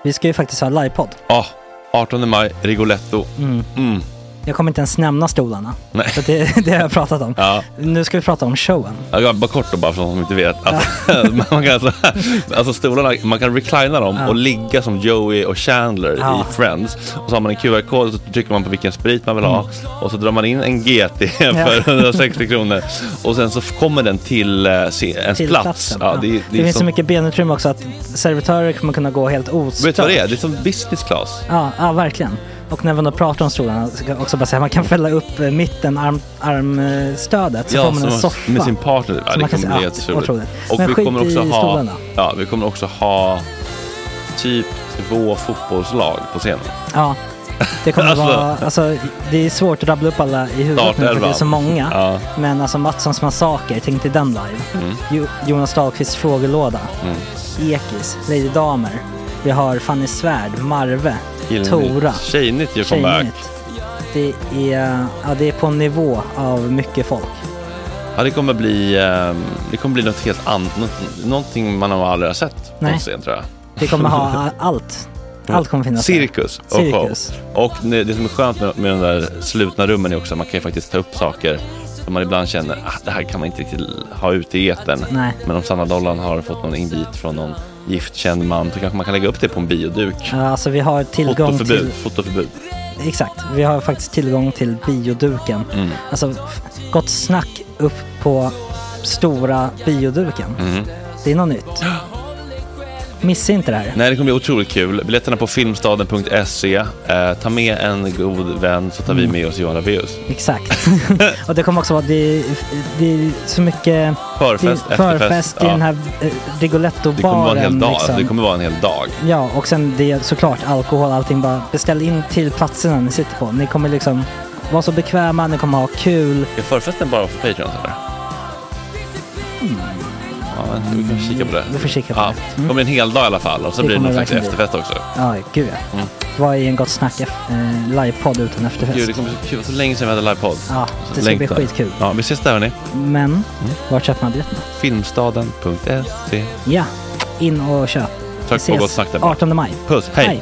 Vi ska ju faktiskt ha livepodd. Ja, 18 maj, Rigoletto. Jag kommer inte ens nämna stolarna. Nej. För det har jag pratat om. Ja. Nu ska vi prata om showen. Ja, bara kort då, bara för de som inte vet. Man kan alltså stolarna, man kan reclina dem och ligga som Joey och Chandler i Friends. Och så har man en QR-kod och så trycker man på vilken sprit man vill ha. Och så drar man in en GT för 160 kronor. Och sen så kommer den till ens plats. Ja, det finns så mycket benutrymme också att servitörer kommer kunna gå helt ostört. Vet du vad det är? Det är som business class. Ja, verkligen. Och när man då pratar om stolarna så kan jag också bara säga att man kan fälla upp mitten armstödet så får man en soffa med sin partner. Ja, det kommer bli jätteroligt. Och men vi kommer också stolarna. vi kommer också ha typ 2 fotbollslag på scenen. Ja. Det kommer vara, alltså det är svårt att rabbla upp alla i huvudet nu för det är så många. Ja. Men alltså Mattssons massaker, tänk till den live. Jonas Dahlqvists frågelåda. Ekis, Lady Damer. Vi har Fanny Svärd, Marve, Tora. Tjejnytt gör comeback. Det är på en nivå av mycket folk. Ja, det kommer bli något helt annat. Någonting man har aldrig sett på scen, tror jag. Det kommer ha allt. Allt kommer finnas. Cirkus. Och det som är skönt med de där slutna rummen är också att man kan ju faktiskt ta upp saker som man ibland känner det här kan man inte riktigt ha ute i etern. Nej. Men om Sanna Dollan har fått någon invit från någon giftkänd man så kanske man kan lägga upp det på en bioduk. Ja, alltså vi har tillgång till fotoförbud. Exakt, vi har faktiskt tillgång till bioduken. Alltså Gott snack upp på stora bioduken. Det är något nytt. Missa inte det här. Nej, det kommer bli otroligt kul. Biljetterna på filmstaden.se. Ta med en god vän så tar vi med oss Johan Rabaeus. Exakt. Och det kommer också vara det är så mycket förfest i den här Rigoletto-baren. Det kommer vara en hel dag. Liksom. Det kommer vara en hel dag. Ja, och sen det är såklart alkohol, allting. Bara beställ in till platserna ni sitter på. Ni kommer liksom vara så bekväma, ni kommer ha kul. Är förfesten bara för Patreon eller? Ja, vi kan kika på det. Vi får kika på det. Det kommer en hel dag i alla fall. Och så blir det någon slags efterfest också. Ja, gud ja. Vad är en Gott snack livepodd utan efterfest? Gud, det kommer bli så länge sedan vi hade livepodd. Ja, det ska bli skitkul. Ja, vi ses där hörni. Men, var köper man biljetterna? Filmstaden.se. Ja, in och köp. Tack på Gott snack där. 18 maj. Puss, hej.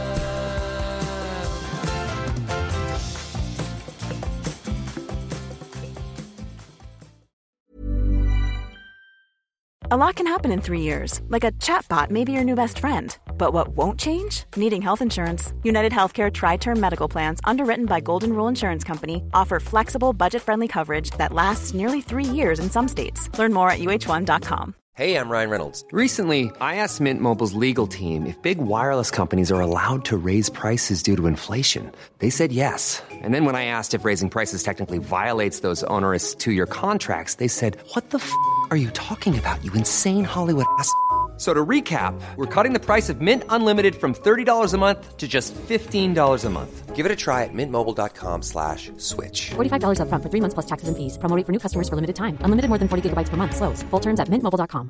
A lot can happen in 3 years, like a chatbot may be your new best friend. But what won't change? Needing health insurance. United Healthcare Tri-Term Medical Plans, underwritten by Golden Rule Insurance Company, offer flexible, budget-friendly coverage that lasts nearly 3 years in some states. Learn more at uh1.com. Hey, I'm Ryan Reynolds. Recently, I asked Mint Mobile's legal team if big wireless companies are allowed to raise prices due to inflation. They said yes. And then when I asked if raising prices technically violates those onerous 2-year contracts, they said, "What the f*** are you talking about, you insane Hollywood ass?" So to recap, we're cutting the price of Mint Unlimited from $30 a month to just $15 a month. Give it a try at mintmobile.com/switch. $45 up front for 3 months plus taxes and fees. Promo rate for new customers for limited time. Unlimited more than 40 gigabytes per month. Slows full terms at mintmobile.com.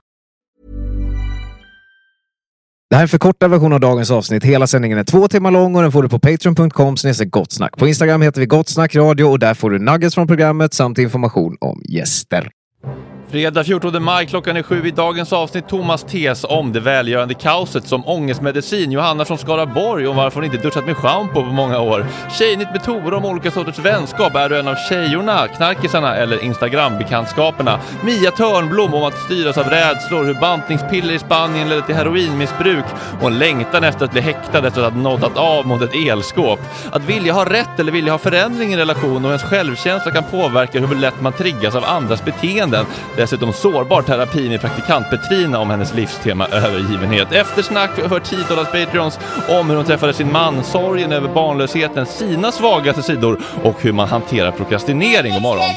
Det här är en förkortad version av dagens avsnitt. Hela sändningen är 2 timmar lång och den får du på patreon.com/gottsnack. På Instagram heter vi Gottsnack Radio och där får du nuggets från programmet samt information om gäster. Fredag 14 maj, klockan är 7 i dagens avsnitt. Thomas tes om det välgörande kaoset som ångestmedicin. Johanna från Skaraborg om varför hon inte duschat med shampoo på många år. Tjejnytt med Tora om olika sorters vänskap. Är du en av tjejorna, knarkisarna eller Instagram-bekantskaperna? Mia Törnblom om att styras av rädslor. Hur bantningspiller i Spanien ledde till heroinmissbruk. Och en längtan efter att bli häktad efter att ha nåttat av mot ett elskåp. Att vilja ha rätt eller vilja ha förändring i relation och ens självkänsla kan påverka hur lätt man triggas av andras beteenden. Dessutom sårbar terapi med praktikant Petrina om hennes livstema övergivenhet. Eftersnack för $10 Patreons om hur hon träffade sin man, sorgen över barnlösheten, sina svagaste sidor och hur man hanterar prokrastinering. God morgon.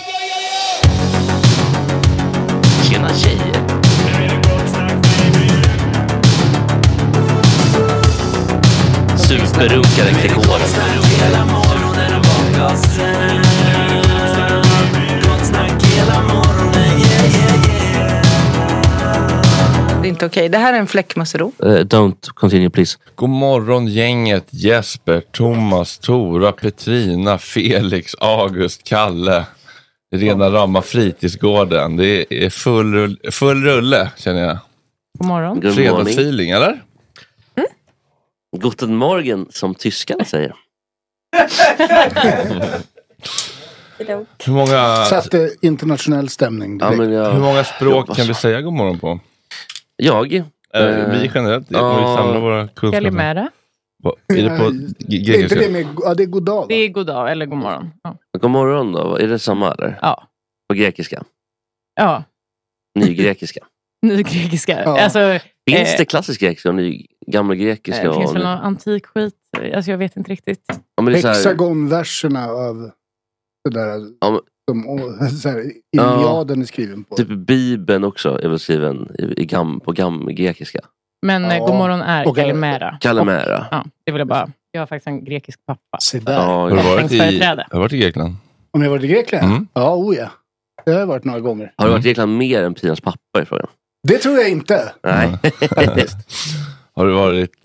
Tjena tjejer. Superrunkare Gregoren. Hela morgonen och bakgasen. Gott snack hela morgonen. Det är inte okej. Det här är en fläckmussero. Don't continue please. God morgon gänget. Jesper, Thomas, Tora, Petrina, Felix, August, Kalle. Rena rama fritidsgården. Det är full rulle känner jag. God morgon. Fredagsfeeling eller? Guten Morgen, som tyskarna säger. Hur många... Satte internationell stämning. Ja, hur många språk kan vi säga god morgon på? Vi generellt. Vi samlar våra kunskaper. Kalimera. Är det på grekiska? Det är god dag. Det är god dag eller god morgon. Ja. God morgon då, är det samma eller? Ja. På grekiska? Ja. Nygrekiska? Nygrekiska. Ja. Alltså, finns det klassisk grekiska och gamla grekiska? Det finns väl någon antik skit. Alltså jag vet inte riktigt. Hexagonverserna av det där som Iliaden är skriven på. Typ Bibeln också är väl skriven på grekiska. Men god morgon är Kalimera. Kalimera. Ja, det vill jag bara. Jag har faktiskt en grekisk pappa. Se där. Har du varit i Grekland? Om jag varit i Grekland? Ja, ja. Det har jag varit några gånger. Har du varit i Grekland mer än Pinas pappa i frågan? Det tror jag inte. Nej. Har du varit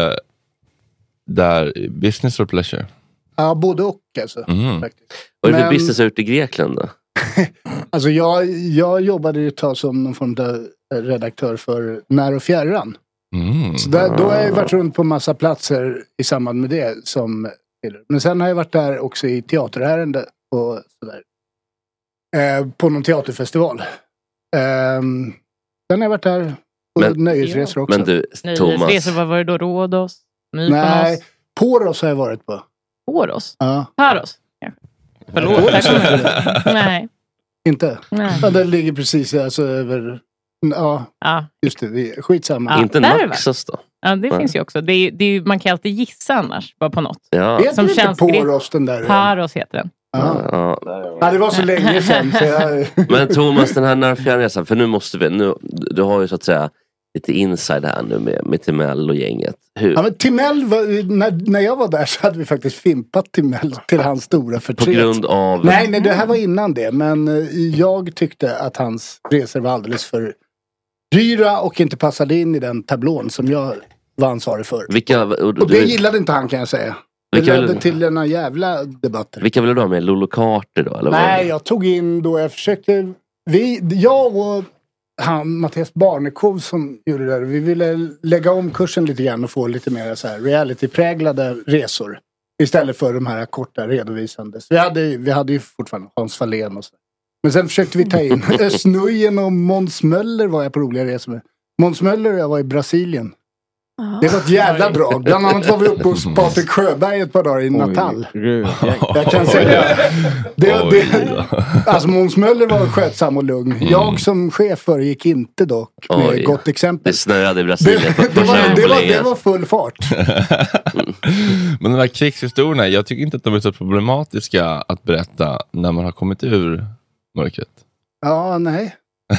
där business or pleasure? Ja, både och alltså. Faktiskt. Vad är det för business ut i Grekland då? Alltså jag jobbade ju ett tag som någon form av redaktör för När och fjärran. Så då har jag varit runt på massa platser i samband med det. Men sen har jag varit där också i teaterärende och sådär. På någon teaterfestival. Sen har jag varit där på nöjesresor också. Men du, Thomas. Nöjesresor, vad var det då? Rhodos? Mykonos? Nej, Poros har jag varit på. Poros? Ja. Paros? Förlåt. Nej. Inte? Nej. Ja, den ligger precis alltså över... Ja, just det. Skitsamma. Ja, inte Naxos då? Ja, det finns ju också. Det är, man kan alltid gissa annars, bara på något. Ja. Heter som känns Poros den där? Paros heter den. Ja, det var så länge sedan. Men Thomas, den här Närfjärnresan, för nu måste vi... Du har ju så att säga lite inside här nu med Timell och gänget. Hur? Ja, men Timell, när jag var där så hade vi faktiskt fimpat Timell till hans stora förtret. På grund av... Nej, det här var innan det. Men jag tyckte att hans resor var alldeles för dyra och inte passade in i den tablån som jag var ansvarig för. Och det gillade inte han, kan jag säga. Det ledde till den jävla debatter. Vilka ville du ha med? Lolo Carter då? Eller nej, jag tog in då, jag försökte... Jag och Mattias Barnekov som gjorde det där, vi ville lägga om kursen lite grann och få lite mer så här reality-präglade resor. Istället för de här korta redovisandes. Vi hade ju fortfarande Hans Fahlén och så. Men sen försökte vi ta in Östnujen och Måns Möller var jag på roliga resor med. Måns Möller och jag var i Brasilien. Det var ett jävla drag. Bland annat var vi uppe hos Patrik Sjöberg ett par dagar i Natal. Jag kan säga alltså Måns Möller var skötsam och lugn. Jag som chef gick inte dock med gott exempel. Det snöade i Brasilien. Det var full fart. Men de här krigshistorierna, jag tycker inte att de är så problematiska att berätta när man har kommit ur mörkret. Ja, nej.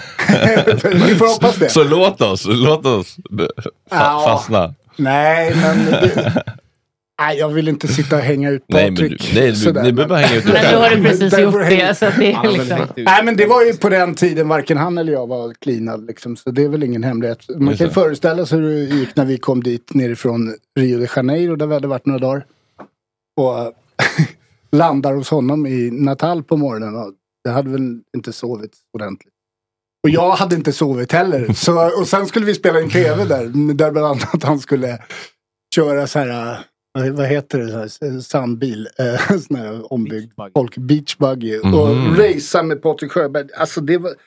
Vi får hoppas det. Så låt oss fastna. Nej, men nej, jag vill inte sitta och hänga ut Patrik. Nej, du behöver hänga ut. Men då har du precis gjort det. Så det är liksom... Nej, men det var ju på den tiden varken han eller jag var cleanad. Liksom, så det är väl ingen hemlighet. Man kan föreställa sig hur det gick när vi kom dit nerifrån Rio de Janeiro där vi hade varit några dagar. Och landar hos honom i Natal på morgonen. Och det hade väl inte sovit ordentligt. Och jag hade inte sovit heller. Och sen skulle vi spela in tv där bland annat han skulle köra så här, vad heter det, sandbil, sån här ombyggd beachbuggy och racea med Patrik Sjöberg. Alltså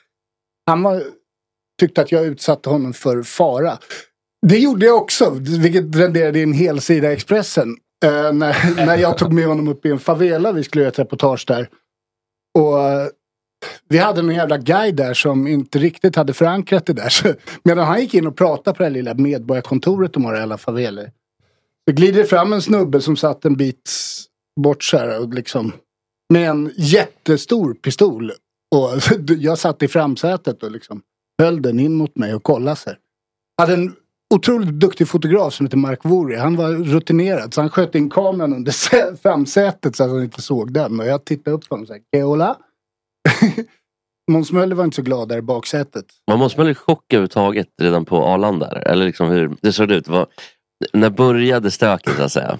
tyckte att jag utsatte honom för fara. Det gjorde jag också, vilket renderade i en hel sida Expressen. När jag tog med honom upp i en favela, vi skulle göra ett reportage där. Och vi hade en jävla guide där som inte riktigt hade förankrat det där. Så, medan han gick in och pratade på det lilla medborgarkontoret de har i alla faveler. Så glider fram en snubbe som satt en bit bort så här och liksom med en jättestor pistol. Och jag satt i framsätet och liksom höll den in mot mig och kollade sig. Hade en otroligt duktig fotograf som heter Mark Vori. Han var rutinerad så han sköt in kameran under framsätet så att han inte såg den. Och jag tittade upp på honom och sa, Keola? Måns Möller var inte så glad där i baksätet. Man måste väl chock överhuvudtaget redan på Arlanda där? Eller liksom hur det såg ut? När började stöket så att säga?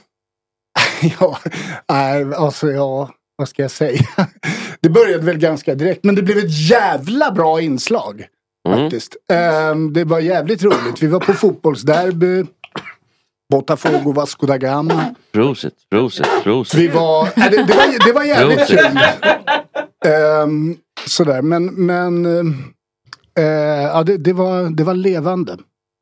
Vad ska jag säga? Det började väl ganska direkt. Men det blev ett jävla bra inslag. Faktiskt. Det var jävligt roligt. Vi var på fotbollsderby. Botafogo, Vasco da Gama. Prosit. Vi var, det var jävligt kul. Sådär, men ja, det var levande.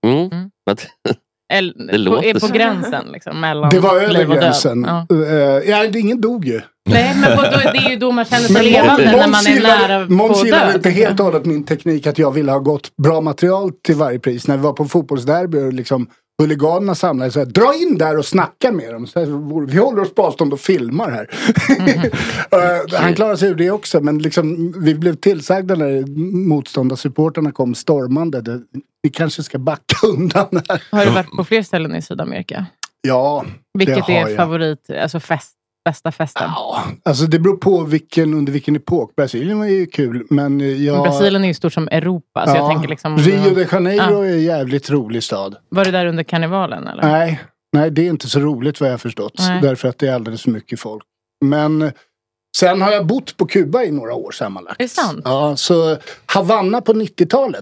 Det låter på gränsen liksom, mellan det var över liv och gränsen. död. Ja, ingen dog ju. Nej, men det är ju då man känner sig levande när man är nära på Måns gillade död. inte helt och hållet min teknik att jag ville ha gått bra material till varje pris. När vi var på fotbollsderby och liksom huliganerna samlade så här, dra in där och snacka med dem. Så här, vi håller oss på avstånd och filmar här. Han klarade sig ur det också, men liksom, vi blev tillsagda när motståndarsupporterna kom stormande. Vi kanske ska backa undan här. Har du varit på fler ställen i Sydamerika? Ja, vilket är favorit, alltså bästa festen? Ja, alltså det beror på under vilken epok. Brasilien var ju kul, men Brasilien är ju stort som Europa, så jag tänker liksom... Rio de Janeiro är en jävligt rolig stad. Var det där under karnevalen, eller? Nej, det är inte så roligt vad jag har förstått. Därför att det är alldeles för mycket folk. Men sen har jag bott på Kuba i några år sammanlagt. Är det sant? Ja, så Havanna på 90-talet.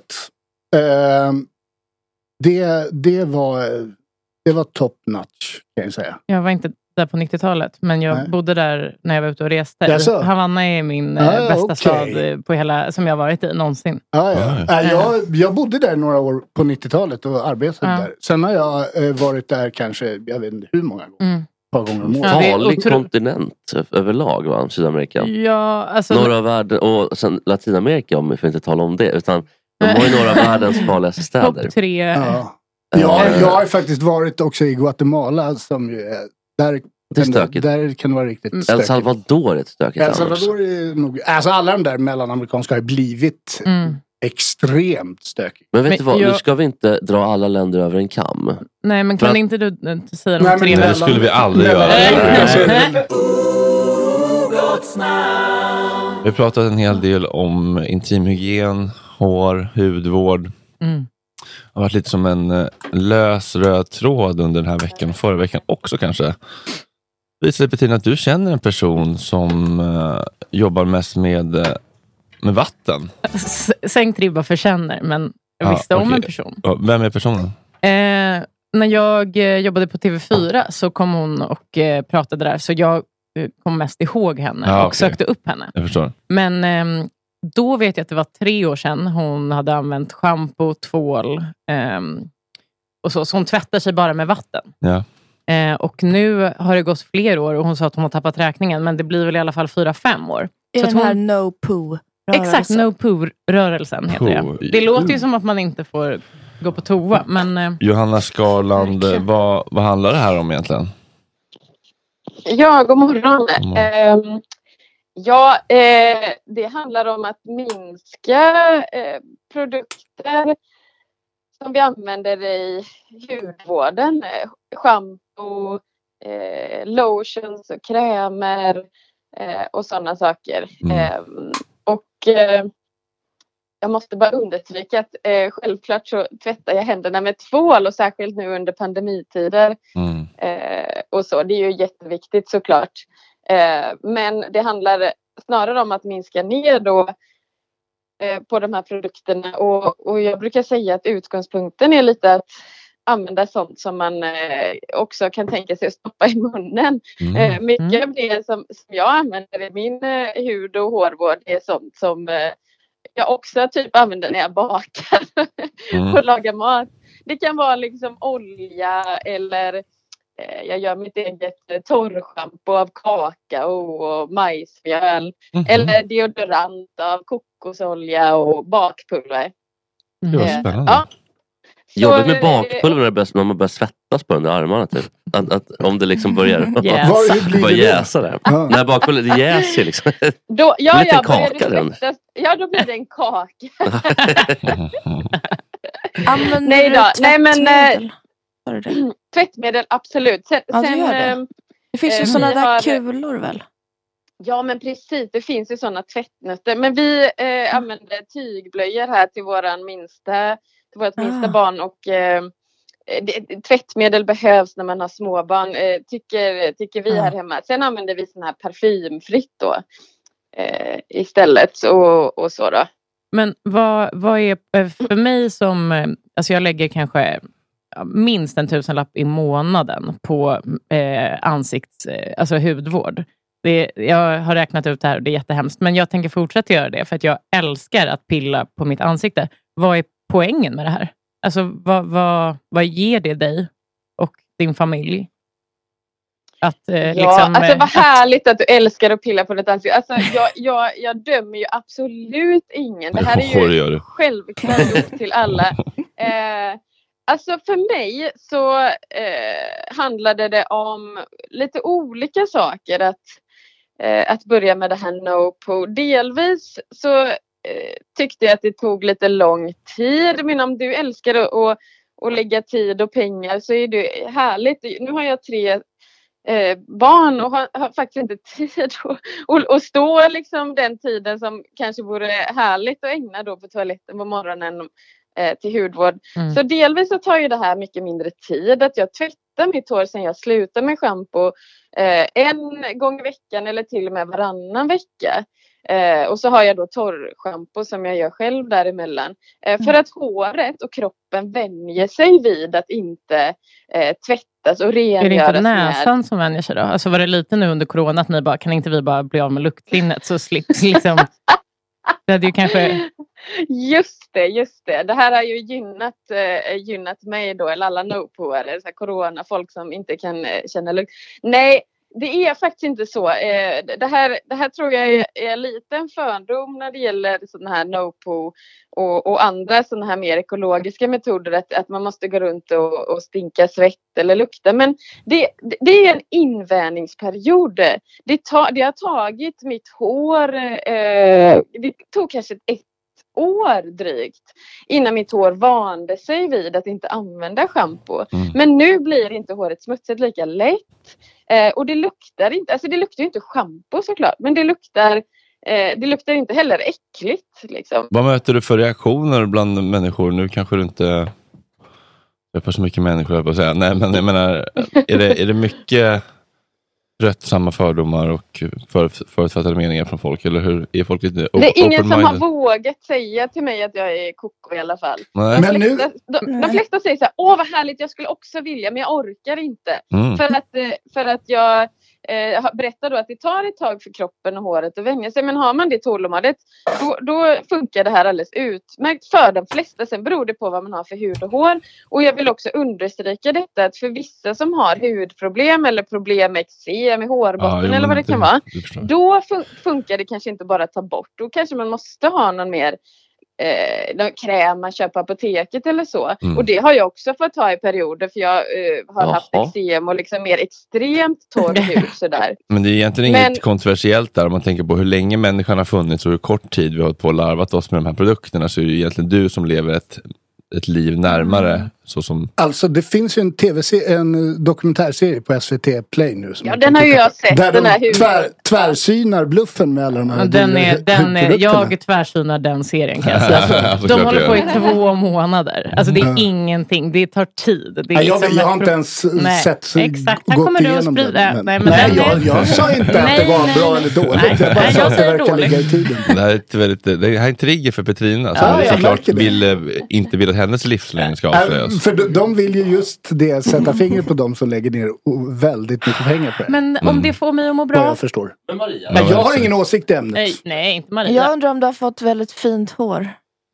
Det var top notch, kan jag säga. Jag var inte där på 90-talet, men jag bodde där när jag var ute och reste. Jaså? Havanna är min bästa stad på hela, som jag har varit i någonsin. Jag bodde där några år på 90-talet och arbetade där. Sen har jag varit där kanske, jag vet inte hur många gånger. Ett par gånger om året. Farlig kontinent överlag, va? Sydamerika. Ja, alltså... Norra världen, och sen Latinamerika, om vi får inte tala om det, utan de har ju några av världens farligaste städer. Topp 3. Jag har faktiskt varit också i Guatemala, som ju är, där kan det vara riktigt stökigt. El Salvador är ett stökigt. El Salvador är nog, alltså alla de där mellanamerikanska har blivit extremt stökigt. Men vet du vad, nu ska vi inte dra alla länder över en kam. Nej, men kan inte du säga de 3? Det skulle vi aldrig göra. Vi har pratat en hel del om intimhygien, hår, hudvård. Det har varit lite som en lös röd tråd under den här veckan och förra veckan också kanske. Visar det, Bettina, att du känner en person som jobbar mest med vatten? Sänkt ribba för känner, men jag visste om en person. Vem är personen? När jag jobbade på TV4 så kom hon och pratade där, så jag kom mest ihåg henne och sökte upp henne. Jag förstår. Men då vet jag att det var 3 år sedan hon hade använt shampoo, tvål och så hon tvättar sig bara med vatten. Ja. Och nu har det gått fler år och hon sa att hon har tappat räkningen, men det blir väl i alla fall 4-5 år. Är så den här no poo? Exakt, no poo-rörelsen heter det. Det låter ju som att man inte får gå på toa, men... Johanna Skarland, vad handlar det här om egentligen? Ja, god morgon. Det handlar om att minska produkter som vi använder i hudvården. Shampoo, lotions och krämer och sådana saker. Jag måste bara understryka att självklart så tvättar jag händerna med tvål, och särskilt nu under pandemitider. Och så, det är ju jätteviktigt såklart. Men det handlar snarare om att minska ner då på de här produkterna. Och jag brukar säga att utgångspunkten är lite att använda sånt som man också kan tänka sig att stoppa i munnen. Mycket av det som jag använder i min hud- och hårvård är sånt som jag också typ använder när jag bakar och lagar mat. Det kan vara liksom olja, eller jag gör mitt eget torrschampo av kakao och majsmjöl. Eller deodorant av kokosolja och bakpulver. Det var spännande. Ja. Jobbigt med bakpulver när man börjar svettas på under armarna typ. Att om det liksom börjar jäsa där. När bakpulver, det jäser liksom. Då blir det en kaka. Använder du tvättmedel? Tvättmedel, absolut. Sen, det finns ju sådana där kulor väl? Ja, men precis. Det finns ju sådana tvättnötter. Men vi använder tygblöjor här till vårt minsta barn. Och tvättmedel behövs när man har småbarn. Tycker vi här hemma. Sen använder vi sån här parfymfritt då. Istället. Och så då. Men vad är för mig som... Alltså jag lägger kanske minst 1,000 i månaden på alltså hudvård. Jag har räknat ut det här och det är jättehemskt. Men jag tänker fortsätta göra det för att jag älskar att pilla på mitt ansikte. Vad är poängen med det här? Alltså vad ger det dig och din familj? Att, alltså vad härligt att du älskar att pilla på ditt ansikte. Alltså, jag dömer ju absolut ingen. Det här är ju självklart upp till alla. Alltså för mig så handlade det om lite olika saker att börja med det här no-poo. Delvis så tyckte jag att det tog lite lång tid. Men om du älskar att lägga tid och pengar så är det härligt. Nu har jag 3 barn och har faktiskt inte tid att stå liksom den tiden som kanske vore härligt att ägna då på toaletten på morgonen till hudvård. Så delvis så tar ju det här mycket mindre tid. Att jag tvättar mitt hår sen jag slutar med shampoo en gång i veckan eller till och med varannan vecka. Och så har jag då torrschampo som jag gör själv däremellan. För att håret och kroppen vänjer sig vid att inte tvättas och rengöras. Är det inte näsan som vänjer sig då? Alltså var det lite nu under corona att ni bara, kan inte vi bara bli av med luktlinnet så slips liksom... Det hade ju kanske... Just det. Det här har ju gynnat mig då, eller alla no-poare, så här corona, folk som inte kan känna lukt. Nej, det är faktiskt inte så. Det här tror jag är lite en fördom när det gäller sådana här no-poo och andra sådana här mer ekologiska metoder. Att man måste gå runt och stinka svett eller lukta. Men det är en invänjningsperiod. Det har tagit mitt hår. Det tog kanske ett år drygt innan mitt hår vande sig vid att inte använda shampoo. Men nu blir inte håret smutsigt lika lätt. Och det luktar inte, alltså det luktar ju inte shampoo såklart, men det luktar inte heller äckligt liksom. Vad möter du för reaktioner bland människor? Nu kanske du inte träffar så mycket människor på att säga. Nej, men jag menar, är det mycket tröttsamma fördomar och förutfattade meningar från folk, eller hur är folk lite det är ingen som har vågat säga till mig att jag är koko i alla fall. De flesta säger så här: åh vad härligt, jag skulle också vilja men jag orkar inte. För att jag berättar då att det tar ett tag för kroppen och håret att vänja sig, men har man det tålamodet då funkar det här alldeles utmärkt för de flesta. Sen beror det på vad man har för hud och hår, och jag vill också understryka detta att för vissa som har hudproblem eller problem med eksem med hårbotten eller vad det kan vara, då funkar det kanske inte bara att ta bort, då kanske man måste ha någon mer kräm man köper på apoteket eller så. Och det har jag också fått ta i perioder, för jag har haft eksem och liksom mer extremt torr hud sådär. Men det är egentligen inget kontroversiellt där om man tänker på hur länge människan har funnits och hur kort tid vi har hållit på och larvat oss med de här produkterna, så är det egentligen du som lever ett liv närmare. Så som... Alltså det finns ju en dokumentärserie på SVT Play nu. Som den har ju jag sett. Där den här tvärsynar bluffen med alla de här jag tvärsynar den serien kan jag säga. De håller på i 2 månader. Alltså det är ingenting. Det tar tid. Det är jag har inte ens sett exakt. Han kommer du att sprida. Jag sa inte att det var bra eller dåligt. Jag bara sa att det verkar ligga i tiden. Det här är en trigger för Petrina som såklart inte vill att hennes livslängd ska avslöjas. För de vill ju just det, sätta finger på dem som lägger ner väldigt mycket pengar på det. Men om det får mig att må bra. Ja, jag förstår. Men jag har ingen åsikt i ämnet. Nej, inte Maria. Jag undrar om du har fått väldigt fint hår.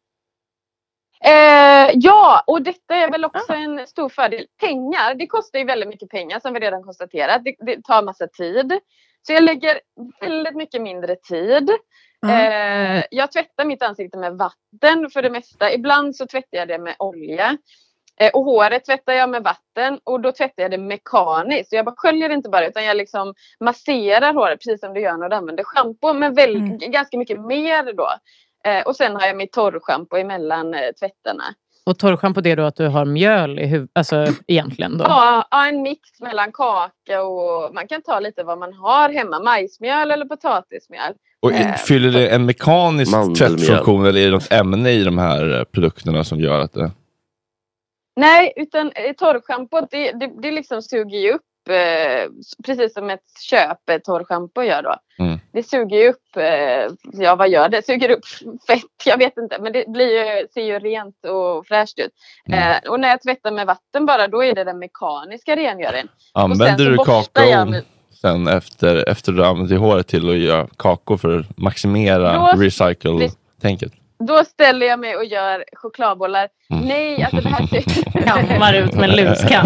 Ja, och detta är väl också en stor fördel. Pengar, det kostar ju väldigt mycket pengar som vi redan konstaterat. Det tar massa tid. Så jag lägger väldigt mycket mindre tid. Jag tvättar mitt ansikte med vatten för det mesta. Ibland så tvättar jag det med olja. Och håret tvättar jag med vatten. Och då tvättar jag det mekaniskt. Så jag bara sköljer inte bara, utan jag liksom masserar håret precis som du gör när du använder shampoo. Men ganska mycket mer då. Och sen har jag mitt torrschampo emellan tvättarna. Och torrschampo, det är då att du har mjöl i huvudet, alltså egentligen då? Ja, en mix mellan kaka och man kan ta lite vad man har hemma. Majsmjöl eller potatismjöl. Och fyller det en mekanisk tvättfunktion, eller är det något ämne i de här produkterna som gör att det... Nej, utan torrschampot det liksom suger ju upp precis som ett torrschampo gör då. det suger ju upp, vad gör det? Suger upp fett, jag vet inte. Men det ser ju rent och fräscht ut. Och när jag tvättar med vatten bara, då är det den mekaniska rengöringen. Använder du kakao sen efter du använder håret till att göra kakor för att maximera recycle-tänket? Då ställer jag mig och gör chokladbollar. Nej, alltså det här kammar ut med luskan.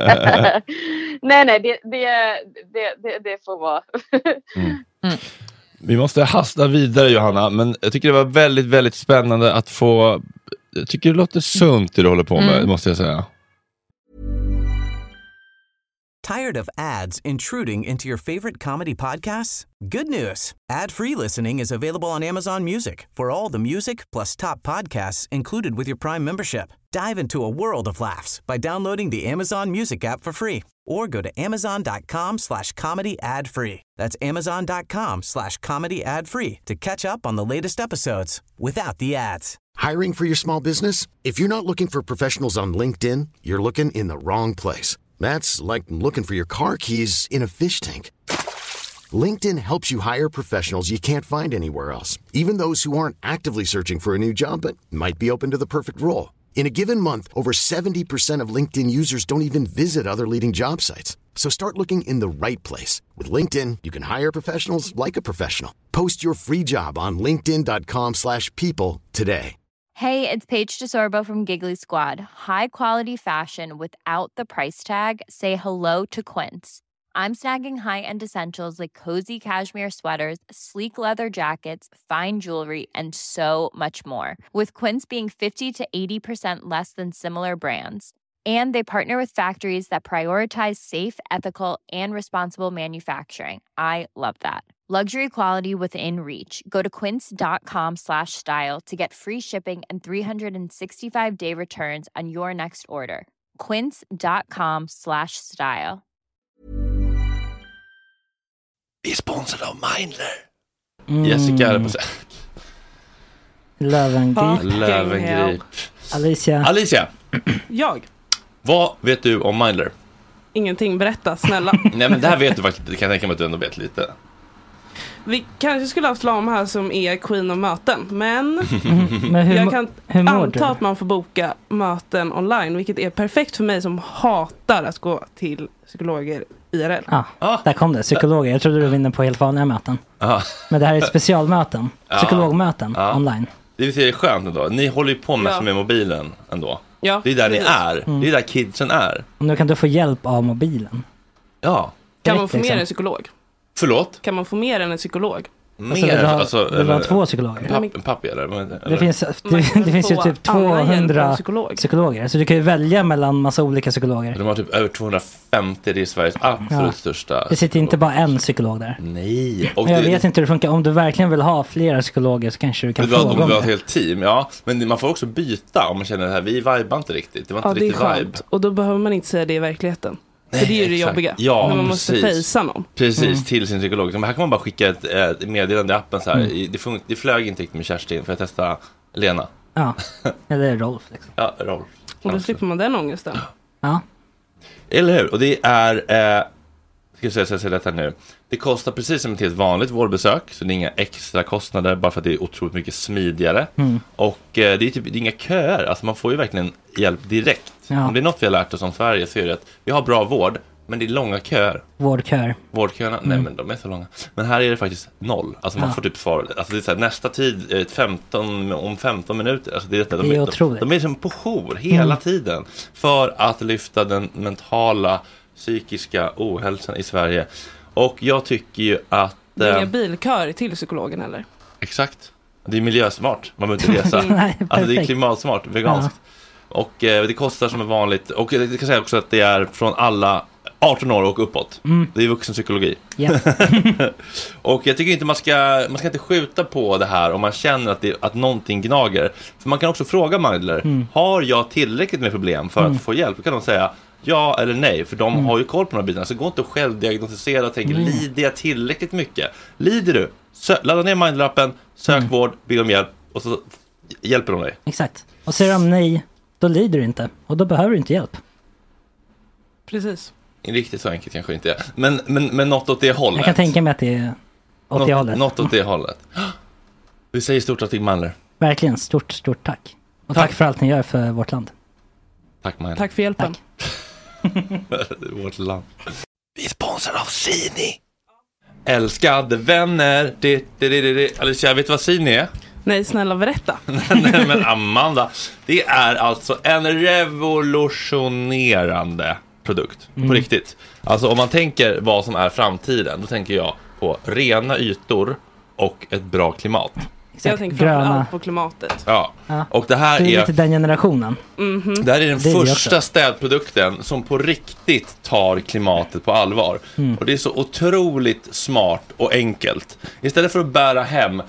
nej, det får vara. Vi måste hasta vidare, Johanna, men jag tycker det var väldigt, väldigt spännande att få... Jag tycker det låter sunt det du håller på med, måste jag säga. Tired of ads intruding into your favorite comedy podcasts? Good news. Ad-free listening is available on Amazon Music for all the music plus top podcasts included with your Prime membership. Dive into a world of laughs by downloading the Amazon Music app for free or go to amazon.com/comedy ad-free. That's amazon.com/comedy ad-free to catch up on the latest episodes without the ads. Hiring for your small business? If you're not looking for professionals on LinkedIn, you're looking in the wrong place. That's like looking for your car keys in a fish tank. LinkedIn helps you hire professionals you can't find anywhere else, even those who aren't actively searching for a new job but might be open to the perfect role. In a given month, over 70% of LinkedIn users don't even visit other leading job sites. So start looking in the right place. With LinkedIn, you can hire professionals like a professional. Post your free job on linkedin.com/people today. Hey, it's Paige DeSorbo from Giggly Squad. High quality fashion without the price tag. Say hello to Quince. I'm snagging high-end essentials like cozy cashmere sweaters, sleek leather jackets, fine jewelry, and so much more. With Quince being 50 to 80% less than similar brands. And they partner with factories that prioritize safe, ethical, and responsible manufacturing. I love that. Luxury quality within reach. Go to quince.com/style to get free shipping and 365-day returns on your next order. Quince.com/style. Vi är sponsrade av Mindler. Jessica är på sätt. Lövengrip. Alicia. Jag. Vad vet du om Mindler? Ingenting, berätta, snälla. Nej, men det här vet du faktiskt. Det kan jag tänka mig att du ändå vet lite. Vi kanske skulle haft Lam här som är queen av möten. Men, jag kan anta att man får boka möten online. Vilket är perfekt för mig som hatar att gå till psykologer IRL. Där kom det, psykologer. Jag trodde du vinner på helt vanliga möten. Men det här är specialmöten. Psykologmöten online. Det är skönt ändå. Ni håller ju på med mobilen ändå. Ja, det är där ni är. Det är där kidsen är. Och nu kan du få hjälp av mobilen. Ja. Kan man få mer än en psykolog? Förlåt? Kan man få mer än en psykolog? Mer? Vill du ha 2 psykologer? En pappi eller? Det finns ju typ 200 psykologer. Så du kan ju välja mellan massa olika psykologer. De har typ över 250. Det är Sveriges absolut största. Det sitter inte bara en psykolog där. Nej. Och jag vet inte hur det funkar. Om du verkligen vill ha flera psykologer så kanske du kan fråga om det. Du vill ha ett helt team, ja. Men man får också byta om man känner det här. Vi vibar inte riktigt. Det var inte riktigt vibe. Och då behöver man inte säga det i verkligheten. Nej, för det är ju det jobbiga. Ja, när man måste fejsa någon. Precis, till sin psykolog. Så här kan man bara skicka ett meddelande i appen så här. Det flög inte riktigt med Kerstin för att testa Lena. Ja, eller Rolf liksom. Ja, Rolf. Och då slipper man den ångesten. Ja. Eller hur? Och det är ska jag säga detta nu. Det kostar precis som ett helt vanligt vårdbesök. Så det är inga extra kostnader bara för att det är otroligt mycket smidigare. Och det är inga köer. Alltså man får ju verkligen hjälp direkt. Om det är något vi har lärt oss om Sverige så är det att vi har bra vård. Men det är långa köer. Vårdköerna, nej men de är så långa. Men här är det faktiskt 0. Alltså man får typ svar. Alltså det är så här, nästa tid, 15 minuter. Alltså det är otroligt. De är som på jour hela tiden. För att lyfta den mentala, psykiska ohälsan i Sverige. Och jag tycker ju att... Det är inga bilkör till psykologen eller? Exakt. Det är miljösmart. Man behöver inte resa. Alltså det är klimatsmart, veganskt. Och det kostar som är vanligt. Och jag kan säga också att det är från alla 18 år och uppåt. Det är vuxenpsykologi. Och jag tycker inte man ska inte skjuta på det här om man känner att någonting gnager. För man kan också fråga Mindler, har jag tillräckligt med problem för att få hjälp? Då kan de säga ja eller nej, för de har ju koll på de här bitarna. Så gå inte och självdiagnostisera och tänka, lider jag tillräckligt mycket? Lider du? Ladda ner Mindler-appen, sök vård, be om hjälp och så hjälper de dig. Exakt. Och säger de nej, då lider du inte. Och då behöver du inte hjälp. Precis. Riktigt så enkelt kanske inte är. Men något åt det hållet. Jag kan tänka mig att det är åt det hållet. Något åt det hållet. Vi säger stort tack till Mander. Verkligen, stort tack. Och tack för allt ni gör för vårt land. Tack Mander. Tack för hjälpen. Vårt land. Vi är sponsrade av Sini. Älskade vänner. Alicia, vet du vad Sini är? Nej, snälla berätta. Nej, men Amanda, det är alltså en revolutionerande produkt. På riktigt. Alltså om man tänker vad som är framtiden, då tänker jag på rena ytor och ett bra klimat. Jag tänker framförallt på klimatet. Ja. Och det här är lite den generationen. Det här är den första städprodukten som på riktigt tar klimatet på allvar. Och det är så otroligt smart och enkelt. Istället för att bära hem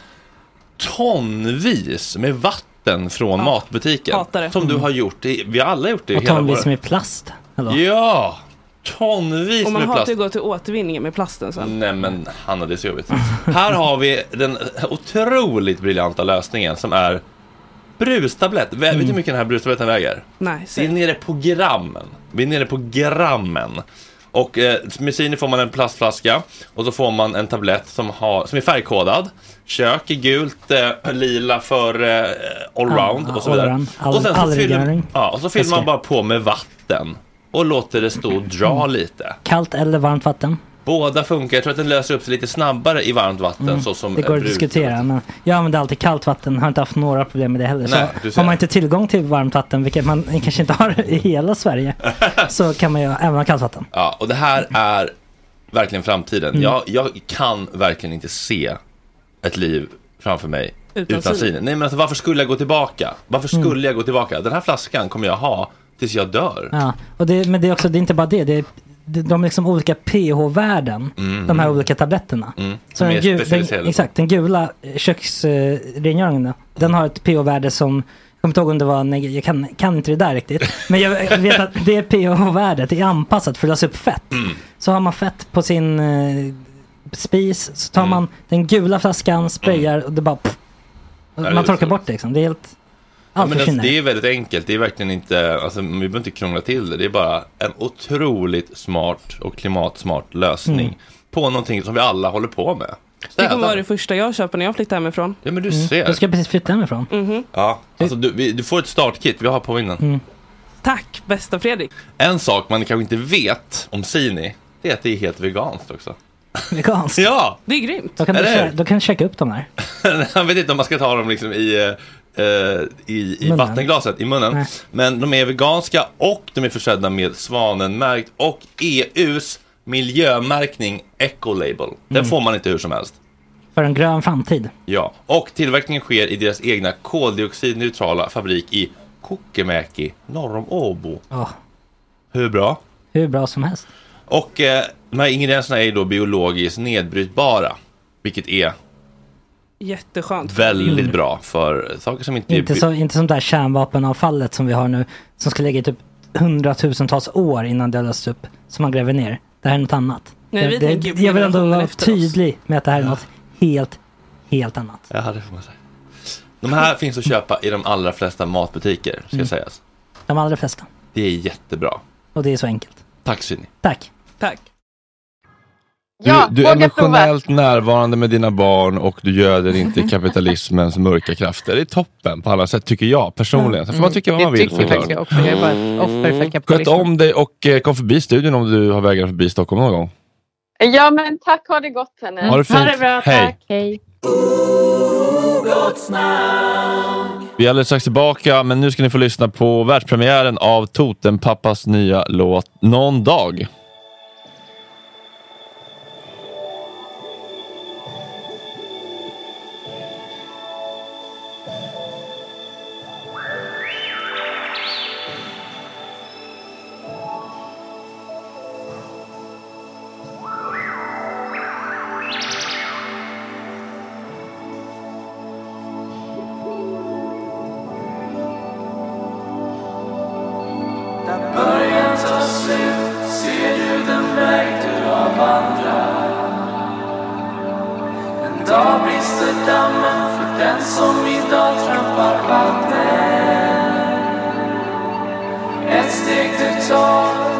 tonvis med vatten från matbutiken. Som du har gjort. Vi har alla gjort det. Och tonvis med plast. Eller? Ja, tonvis och man med har plast. att gå till återvinningen med plasten sen. Nej men Hanna, det är så jobbigt. Här har vi den otroligt briljanta lösningen som är brustablett. Vet du hur mycket den här brustabletten väger? Nej, vi är nere på grammen. Vi är nere på grammen. Och med Sini får man en plastflaska. Och så får man en tablett som är färgkodad. Kök är gult, lila för allround och så vidare. Och sen så fyller man bara på med vatten. Och låter det stå och dra lite. Kallt eller varmt vatten? Båda funkar. Jag tror att den löser upp sig lite snabbare i varmt vatten. Så som det går att diskutera. Men jag använder alltid kallt vatten. Har inte haft några problem med det heller. Nej, så har man inte tillgång till varmt vatten, vilket man kanske inte har i hela Sverige, så kan man ju även ha kallt vatten. Ja, och det här är verkligen framtiden. Jag kan verkligen inte se ett liv framför mig utan Sini. Nej, men alltså, varför skulle jag gå tillbaka? Jag gå tillbaka? Den här flaskan kommer jag ha tills jag dör. Ja, men det är också, det är inte bara det. De är liksom olika pH-värden, de här olika tabletterna. Så den gula köksrengöringen, den har ett pH-värde som, jag kommer inte ihåg om det var, jag kan inte det där riktigt, men jag vet att det pH-värdet är anpassat för att lösa upp fett. Så har man fett på sin spis, så tar man den gula flaskan, sprayar och det bara man torkar bort det liksom. Det är helt men det är väldigt enkelt. Det är verkligen inte, alltså, vi behöver inte krångla till det. Det är bara en otroligt smart och klimatsmart lösning på någonting som vi alla håller på med. Det kommer vara det första jag köper när jag flyttar hemifrån. Ja, men du ser. Du ska precis flytta hemifrån. Ja, alltså du får ett startkit. Vi har på innan. Tack, bästa Fredrik. En sak man kanske inte vet om Sini, det är att det är helt veganskt också. Veganskt? Ja! Det är grymt. Då kan du checka upp dem här. Jag vet inte om man ska ta dem liksom i vattenglaset, i munnen. Nej. Men de är veganska och de är försedda med Svanenmärkt och EUs miljömärkning Ecolabel. Den får man inte hur som helst. För en grön framtid. Ja, och tillverkningen sker i deras egna koldioxidneutrala fabrik i Kokemäki, norr om Åbo. Hur bra? Hur bra som helst. Och de här ingredienserna är ju då biologiskt nedbrytbara, vilket är jätteskönt. Väldigt bra för saker som inte inte som där kärnvapenavfallet som vi har nu, som ska ligga i typ 100,000-tals år innan det lösts upp, som man gräver ner. Det här är något annat. Nej, jag vill ändå vara tydlig med att det här är något helt annat. Ja, det får man säga. De här finns att köpa i de allra flesta matbutiker, ska sägas. De allra flesta. Det är jättebra. Och det är så enkelt. Tack Sini. Tack. Du är emotionellt närvarande med dina barn och du göder inte kapitalismens mörka krafter. Det är toppen på alla sätt, tycker jag personligen. Så får man tycka vad man vill. Det tycker jag också. Jag är bara ett offer för kapitalismen. Sköt om dig och kom förbi studion om du har vägar förbi Stockholm någon gång. Ja, men tack, ha det gott henne. Ha det fint. Ha det bra, tack. Hej. Vi är alldeles strax tillbaka, men nu ska ni få lyssna på världspremiären av Totempappas nya låt Någon dag.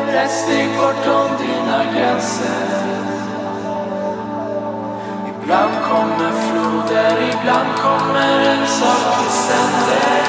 Ibland Där ibland kommer en sak i sänder.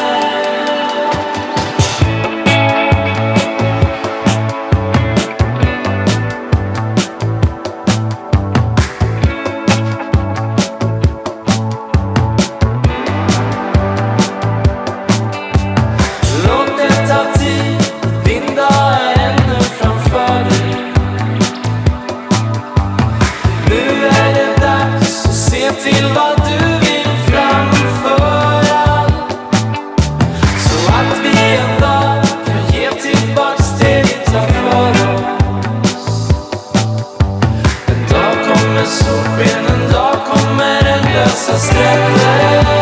Till vad du vill framföra, så att vi en dag kan ge tillbaks det vi tar för oss. En dag kommer solsken, en dag kommer en lösa stränder.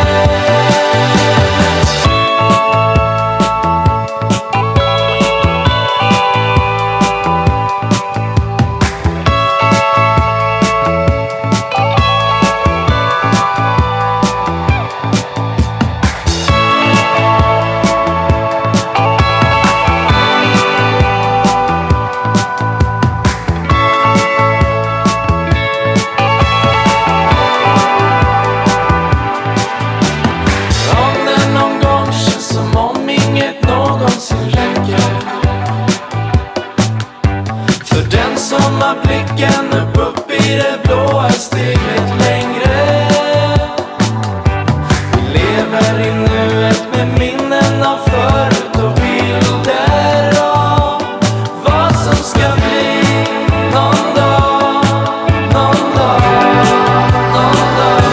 Blicken upp i det blåa steget längre. Vi lever i nuet med minnen av förut och bilder av vad som ska bli någon dag, någon dag, någon dag,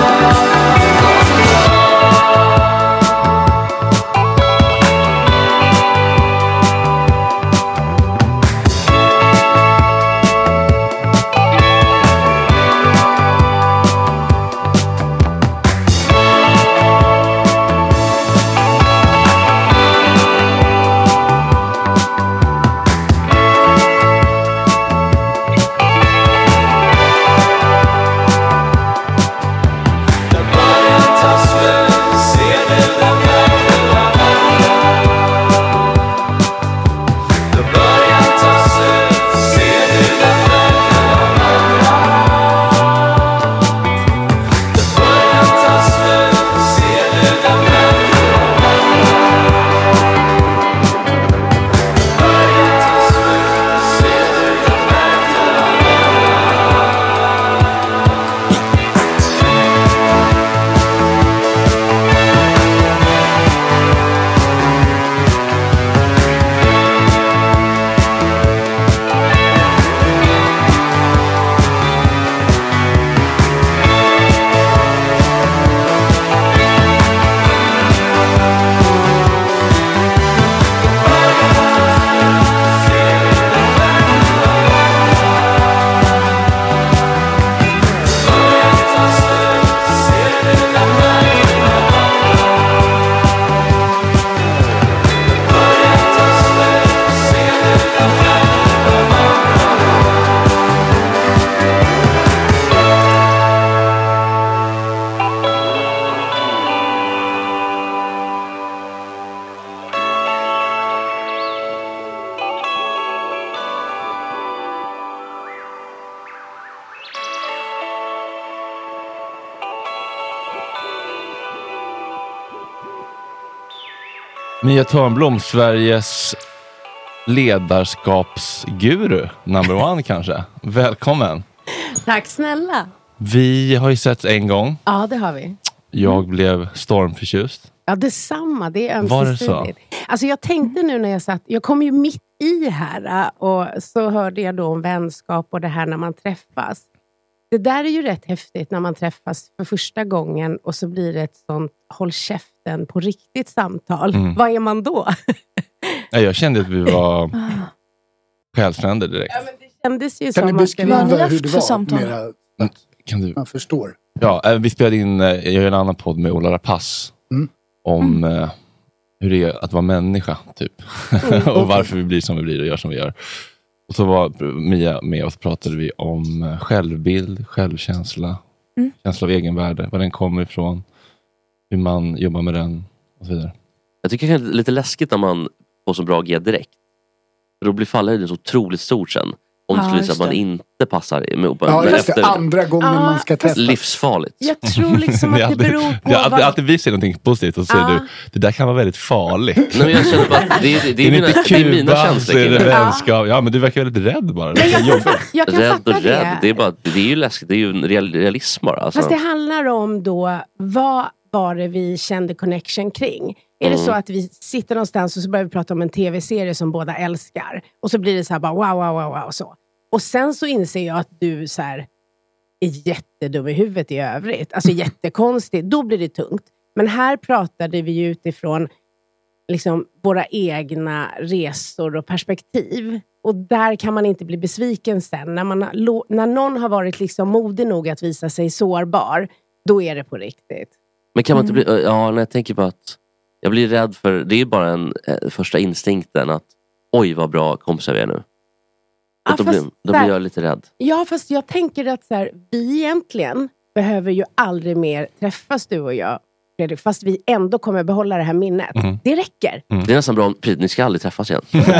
Mia Törnblom, Sveriges ledarskapsguru, number one kanske. Välkommen. Tack snälla. Vi har ju sett en gång. Ja, det har vi. Jag blev stormförtjust. Ja, detsamma. Det är ömsesidigt. Var det så? Alltså jag tänkte nu när jag kom ju mitt i här och så hörde jag då om vänskap och det här när man träffas. Det där är ju rätt häftigt när man träffas för första gången och så blir det ett sånt håll käften på riktigt samtal. Vad är man då? Jag kände att vi var själsfränder direkt. Ja, men det kändes ju kan som ni beskriva att hur det var? Mera, kan du? Man förstår. Ja, vi spelade in, jag gör en annan podd med Ola Rapace om hur det är att vara människa typ. Och varför vi blir som vi blir och gör som vi gör. Och så var Mia med och så pratade vi om självbild, självkänsla, känsla av egenvärde, var den kommer ifrån, hur man jobbar med den och så vidare. Jag tycker det är lite läskigt när man får så bra G direkt. För då blir fallhöjden så otroligt stort sen. Om det skulle visa att man inte passar med efter andra gången man ska testa. Livsfarligt. Jag tror liksom att det beror på... Jag har alltid visat någonting positivt och så säger du, det där kan vara väldigt farligt. Nej, men jag känner bara att det är mina känslor. Är det vänskap. Ja, men du verkar väldigt rädd bara. Jag kan fatta det. Det är ju läskigt. Det är ju en realism bara. Alltså. Fast det handlar om då, vad var det vi kände connection kring? Är det så att vi sitter någonstans och så börjar vi prata om en tv-serie som båda älskar. Och så blir det så här bara wow och så. Och sen så inser jag att du så här är jättedum i huvudet i övrigt. Alltså jättekonstigt. Då blir det tungt. Men här pratade vi ju utifrån liksom våra egna resor och perspektiv. Och där kan man inte bli besviken sen. När någon har varit liksom modig nog att visa sig sårbar, då är det på riktigt. Men kan man inte bli... Ja, när jag tänker på att jag blir rädd för... Det är ju bara en första instinkten att oj, vad bra kompisar vi är nu. Ja, då blir jag lite rädd. Ja, fast jag tänker att så här, vi egentligen behöver ju aldrig mer träffas, du och jag. Fast vi ändå kommer behålla det här minnet. Det räcker. Det är nästan bra. Ni ska aldrig träffas igen. Det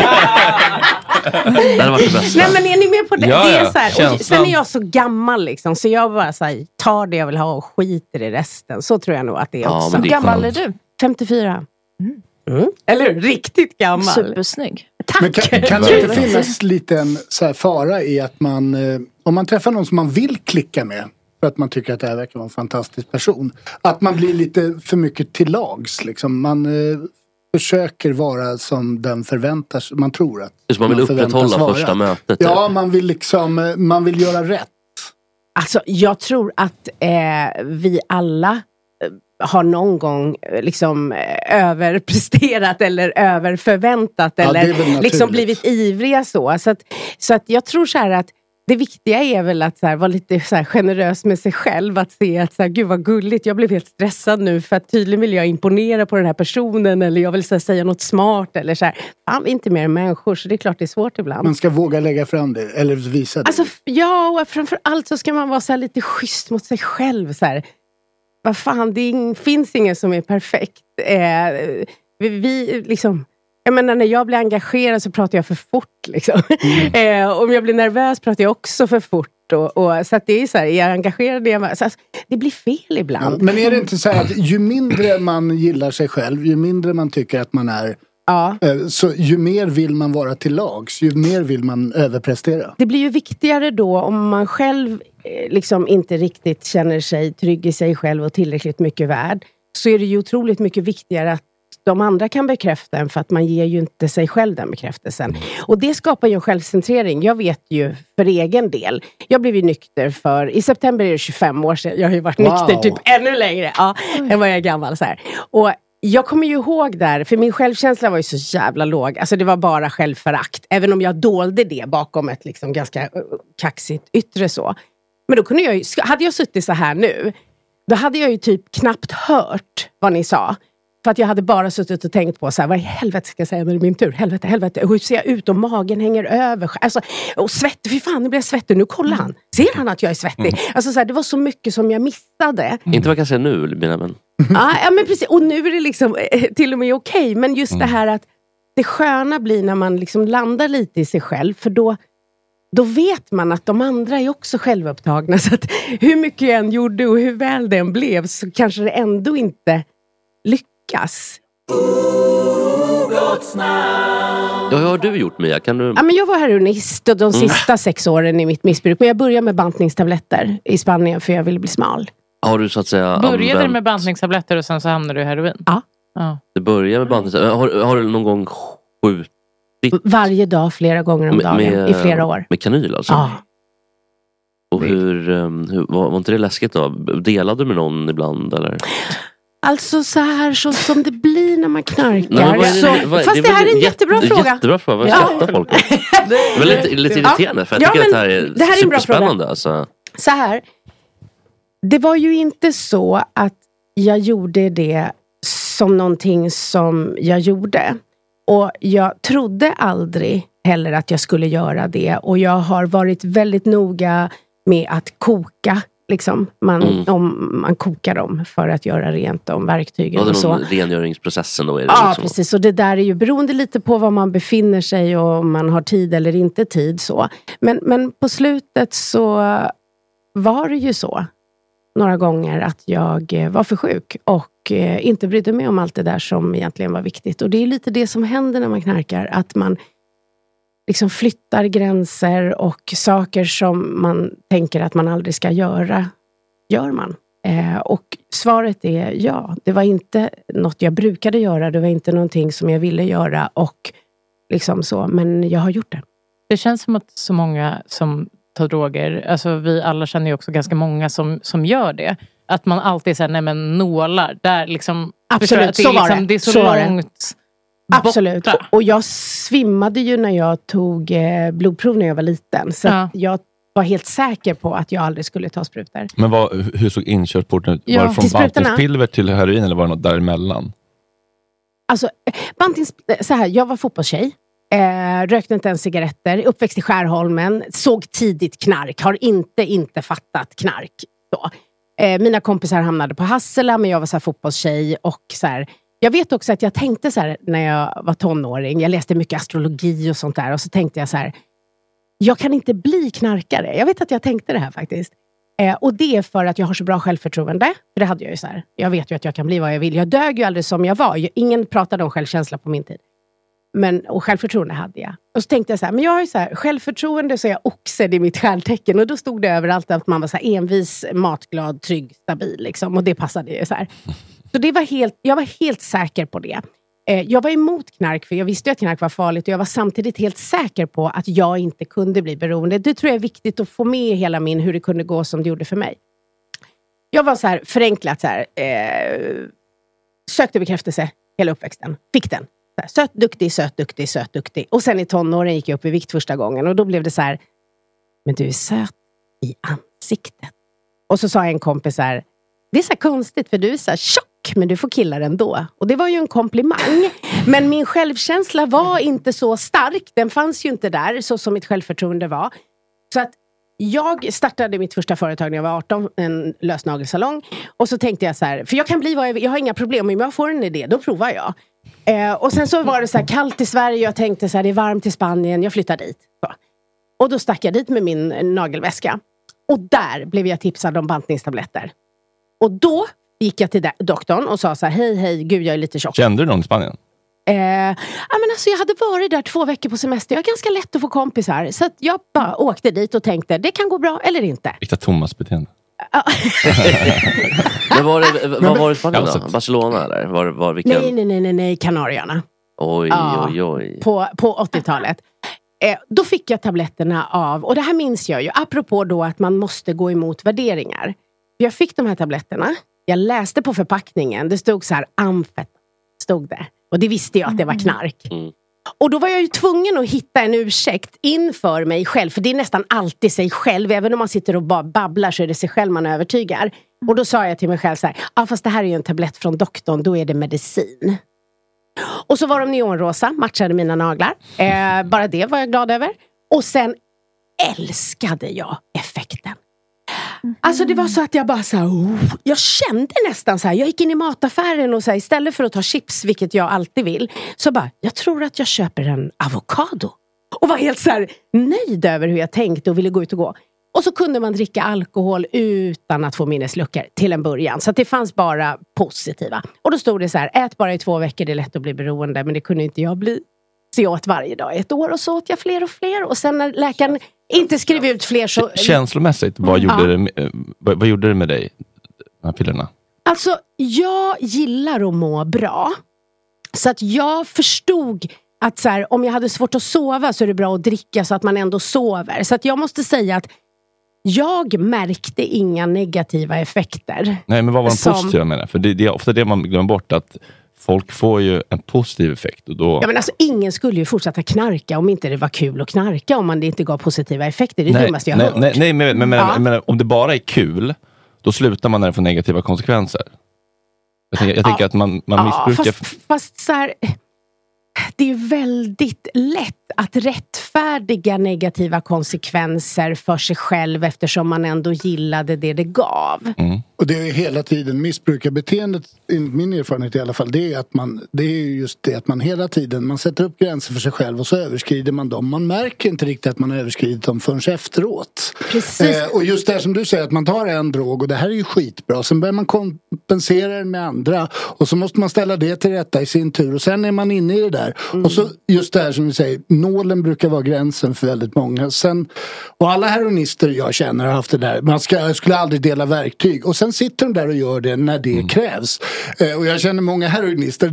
hade varit det bästa. Nej, men är ni med på det? Ja, det är så här, och sen är jag så gammal liksom, så jag bara så här, tar det jag vill ha och skiter i resten. Så tror jag nog att det är också. Hur gammal är du? 54. Eller hur? Riktigt gammal. Supersnygg. Tack. Men kan det inte finnas liten så här fara i att man, om man träffar någon som man vill klicka med, för att man tycker att det här verkar vara en fantastisk person, att man blir lite för mycket till lags liksom. Man försöker vara som den förväntar sig, man tror att just man vill upprätthålla första mötet. Ja, man vill liksom, man vill göra rätt. Alltså, jag tror att vi alla har någon gång liksom överpresterat eller överförväntat eller liksom blivit ivriga så att jag tror så här att det viktiga är väl att så här, vara lite så här generös med sig själv, att se att så här, gud vad gulligt, jag blev helt stressad nu för att tydligen vill jag imponera på den här personen eller jag vill så här, säga något smart eller så här. Fan, vi är inte mer människor, så det är klart det är svårt ibland. Man ska våga lägga fram det eller visa det. Alltså, ja, och framförallt så ska man vara så här lite schysst mot sig själv så här. Vad fan, finns ingen som är perfekt. Vi liksom... Jag menar, när jag blir engagerad så pratar jag för fort. Liksom. Om jag blir nervös pratar jag också för fort. Så att det är så här, jag är engagerad. Så det blir fel ibland. Ja, men är det inte så här att ju mindre man gillar sig själv, ju mindre man tycker att man är, så ju mer vill man vara till lags, ju mer vill man överprestera. Det blir ju viktigare då om man själv liksom inte riktigt känner sig trygg i sig själv och tillräckligt mycket värd. Så är det ju otroligt mycket viktigare att de andra kan bekräfta en, för att man ger ju inte sig själv den bekräftelsen. Och det skapar ju en självcentrering. Jag vet ju för egen del. Jag blev ju nykter i september är det 25 år sedan. Jag har ju varit nykter typ ännu längre än vad jag är gammal. Så här. Och jag kommer ju ihåg där, för min självkänsla var ju så jävla låg. Alltså det var bara självförakt. Även om jag dolde det bakom ett liksom ganska kaxigt yttre så. Men då kunde hade jag suttit så här nu, då hade jag ju typ knappt hört vad ni sa. För att jag hade bara suttit och tänkt på så här, vad i helvete ska jag säga när det är min tur? Helvete. Hur ser jag ut? Och magen hänger över. Alltså, och svettig. Fy fan, nu blir jag svettig. Nu kollar han. Ser han att jag är svettig? Alltså så här, det var så mycket som jag missade. Inte vad jag kan säga nu, mina vän. Ja, men precis. Och nu är det liksom till och med okej. Men just det här att det sköna blir när man liksom landar lite i sig själv. För då vet man att de andra är också självupptagna. Så att hur mycket jag än gjorde och hur väl det än blev, så kanske det ändå inte lyckas. Ja, vad har du gjort, Mia? Kan du... Ja, men jag var heroinist de sista 6 åren i mitt missbruk. Men jag började med bantningstabletter i Spanien för jag ville bli smal. Har du så att säga började du med bantningstabletter och sen så hamnade du i heroin? Ja. Du började med bantningstabletter. Har du någon gång skjutit? Varje dag, flera gånger om dagen i flera år. Med kanyl alltså? Ja. Och var inte det läskigt då? Delade du med någon ibland eller? Alltså så här som det blir när man knarkar. Fast det här är en jättebra fråga. Jättebra fråga, vad skrattar folk? Det är lite irriterande för jag tycker att det här är superspännande. Alltså. Så här, det var ju inte så att jag gjorde det som någonting som jag gjorde. Och jag trodde aldrig heller att jag skulle göra det. Och jag har varit väldigt noga med att koka liksom. Om man kokar dem för att göra rent de verktygen. Ja, och så. Rengöringsprocessen då är det ja, liksom. Precis. Och det där är ju beroende lite på var man befinner sig och om man har tid eller inte tid. Så. Men på slutet så var det ju så några gånger att jag var för sjuk och inte brydde mig om allt det där som egentligen var viktigt. Och det är lite det som händer när man knarkar, att man liksom flyttar gränser och saker som man tänker att man aldrig ska göra, gör man. Och svaret är ja. Det var inte något jag brukade göra, det var inte någonting som jag ville göra och liksom så, men jag har gjort det. Det känns som att så många som tar droger, alltså vi alla känner ju också ganska många som gör det. Att man alltid säger, nej men nålar, där liksom... Absolut, det, så var liksom, det. Det är så långt Absolut. borta. Och jag svimmade ju när jag tog blodprov när jag var liten. Så att jag var helt säker på att jag aldrig skulle ta sprutor. Men hur såg inkörsporten ut? Ja, var det från bantningspilver till heroin eller var det något däremellan? Alltså, så här, jag var fotbollstjej. Rökte inte ens cigaretter. Uppväxt i Skärholmen. Såg tidigt knark. Har inte fattat knark. Så. Mina kompisar hamnade på Hassela, men jag var så här fotbollstjej. Och så här, jag vet också att jag tänkte så här när jag var tonåring. Jag läste mycket astrologi och sånt där. Och så tänkte jag så här, jag kan inte bli knarkare. Jag vet att jag tänkte det här faktiskt. Och det är för att jag har så bra självförtroende. För det hade jag ju så här. Jag vet ju att jag kan bli vad jag vill. Jag dög ju aldrig som jag var. Ingen pratade om självkänsla på min tid. Och självförtroende hade jag. Och så tänkte jag så här, men jag har ju så här, självförtroende så är jag oxed i mitt stjärntecken. Och då stod det överallt att man var så här envis, matglad, trygg, stabil liksom. Och det passade ju så här. Så jag var helt säker på det. Jag var emot knark för jag visste att knark var farligt. Och jag var samtidigt helt säker på att jag inte kunde bli beroende. Det tror jag är viktigt att få med hela hur det kunde gå som det gjorde för mig. Jag var så här förenklat så här. Sökte bekräftelse hela uppväxten. Fick den. Söt, duktig, söt, duktig, söt, duktig. Och sen i tonåren gick jag upp i vikt första gången. Och då blev det så här, men du är söt i ansiktet. Och så sa en kompis så här, det är så här konstigt för du är så här tjock, men du får killar ändå. Och det var ju en komplimang. Men min självkänsla var inte så stark. Den fanns ju inte där, så som mitt självförtroende var. Så att jag startade mitt första företag när jag var 18, en lösnagelsalong. Och så tänkte jag så här, för jag kan bli vad jag vill, jag har inga problem. Om jag får en idé, då provar jag. Och sen så var det så här kallt i Sverige. Jag tänkte så här, det är varmt i Spanien. Jag flyttar dit. Så. Och då stack jag dit med min nagelväska. Och där blev jag tipsad om bantningstabletter. Och då gick jag till doktorn och sa så här, hej, gud jag är lite tjock. Kände du någon i Spanien? Men alltså jag hade varit där 2 veckor på semester. Jag är ganska lätt att få kompisar. Så att jag bara åkte dit och tänkte, det kan gå bra eller inte. Riktigt Thomas beteende. Men vad var det Spanien då? Barcelona eller? Vilken? Nej, Kanarierna. Oj. På 80-talet. Då fick jag tabletterna av, och det här minns jag ju, apropå då att man måste gå emot värderingar. Jag fick de här tabletterna, jag läste på förpackningen, det stod så här, amfet, stod det. Och det visste jag att det var knark. Och då var jag ju tvungen att hitta en ursäkt inför mig själv. För det är nästan alltid sig själv. Även om man sitter och bara babblar så är det sig själv man övertygar. Och då sa jag till mig själv så här, fast det här är ju en tablett från doktorn, då är det medicin. Och så var de neonrosa, matchade mina naglar. Bara det var jag glad över. Och sen älskade jag effekten. Alltså det var så att jag bara så här, jag kände nästan så här, jag gick in i mataffären och så här, istället för att ta chips, vilket jag alltid vill, så bara, jag tror att jag köper en avokado. Och var helt så här nöjd över hur jag tänkte och ville gå ut och gå. Och så kunde man dricka alkohol utan att få minnesluckor till en början. Så att det fanns bara positiva. Och då stod det så här, ät bara i 2 veckor, det är lätt att bli beroende. Men det kunde inte jag bli. Så jag åt varje dag i 1 år och så åt jag fler och fler. Och sen när läkaren inte skrev ut fler så... Känslomässigt, vad gjorde det med dig, de här pillerna? Alltså, jag gillar att må bra. Så att jag förstod att så här, om jag hade svårt att sova så är det bra att dricka så att man ändå sover. Så att jag måste säga att jag märkte inga negativa effekter. Nej, men vad var de positiva med det? För det är ofta det man glömmer bort, att folk får ju en positiv effekt. Och då... Ja, men alltså, ingen skulle ju fortsätta knarka om inte det var kul att knarka, om man inte gav positiva effekter. Det är det dummaste jag har hört. Nej, men om det bara är kul, då slutar man när det får negativa konsekvenser. Jag tänker att man missbrukar... Fast så här, det är ju väldigt lätt att rättfärdiga rättfärdiga negativa konsekvenser för sig själv eftersom man ändå gillade det gav. Och det är hela tiden missbrukarbeteendet, enligt min erfarenhet i alla fall, det är just det att man hela tiden, man sätter upp gränser för sig själv och så överskrider man dem. Man märker inte riktigt att man har överskridit dem förrän efteråt. Precis. Och just det som du säger, att man tar en drog och det här är ju skitbra. Sen börjar man kompensera den med andra och så måste man ställa det till rätta i sin tur och sen är man inne i det där. Och så just det här som vi säger, nålen brukar vara gränsen för väldigt många. Sen, och alla heroinister jag känner har haft det där. Man skulle aldrig dela verktyg. Och sen sitter de där och gör det när det krävs. Och jag känner många heroinister.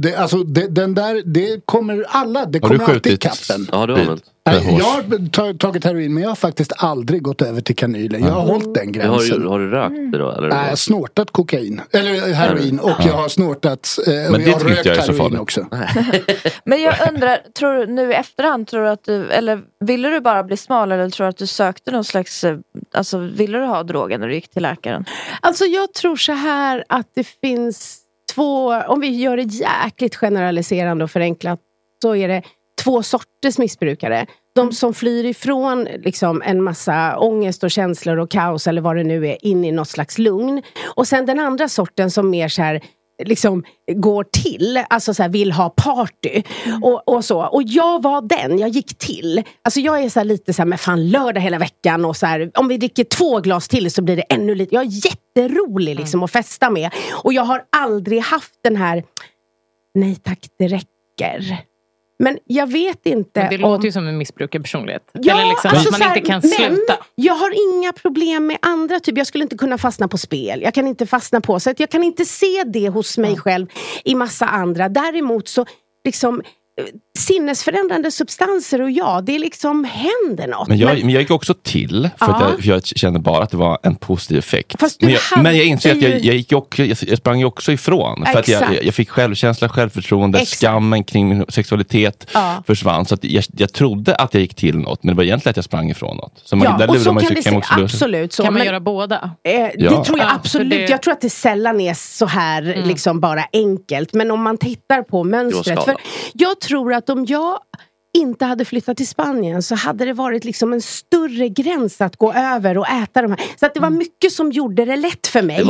Det kommer alla. Det kommer alltid i kappen. Ja, det har jag har tagit heroin men jag har faktiskt aldrig gått över till kanylen. Jag har hållit den gränsen. Har du rökt det då? Eller? Nej, jag har snortat kokain. Eller heroin. Och jag har snortat men det tycker inte jag är så farligt också. Men jag undrar, tror du nu i efterhand, tror du att du, eller ville du bara bli smal eller tror du att du sökte någon slags, alltså ville du ha drogen när du gick till läkaren? Alltså jag tror så här att det finns två, om vi gör det jäkligt generaliserande och förenklat, så är det 2 sorters missbrukare. De som flyr ifrån liksom en massa ångest och känslor och kaos eller vad det nu är, in i något slags lugn. Och sen den andra sorten som mer så här liksom går till, alltså så här vill ha party och så. Och jag var den, jag gick till. Alltså jag är så här lite så här, men fan lördag hela veckan och så här, om vi dricker 2 glas till så blir det ännu lite. Jag är jätterolig liksom att festa med. Och jag har aldrig haft den här, nej tack det räcker. Men jag vet inte. Men det låter ju som en missbrukarpersonlighet. Ja, eller liksom alltså att man inte kan sluta. Jag har inga problem med andra typ. Jag skulle inte kunna fastna på spel. Jag kan inte fastna på. Så att jag kan inte se det hos mig själv i massa andra. Däremot så liksom sinnesförändrande substanser och det liksom händer något. Men jag gick också till för att jag kände bara att det var en positiv effekt. Men jag insåg att jag sprang ju också ifrån för att jag fick självkänsla, självförtroende, skammen kring min sexualitet försvann, så att jag trodde att jag gick till något, men det var egentligen att jag sprang ifrån något. Så och så kan det se, absolut så. Kan man göra båda? Det tror jag absolut. Jag tror att det sällan är så här liksom bara enkelt, men om man tittar på mönstret, för jag tror att om jag inte hade flyttat till Spanien så hade det varit liksom en större gräns att gå över och äta de här. Så att det var mycket som gjorde det lätt för mig.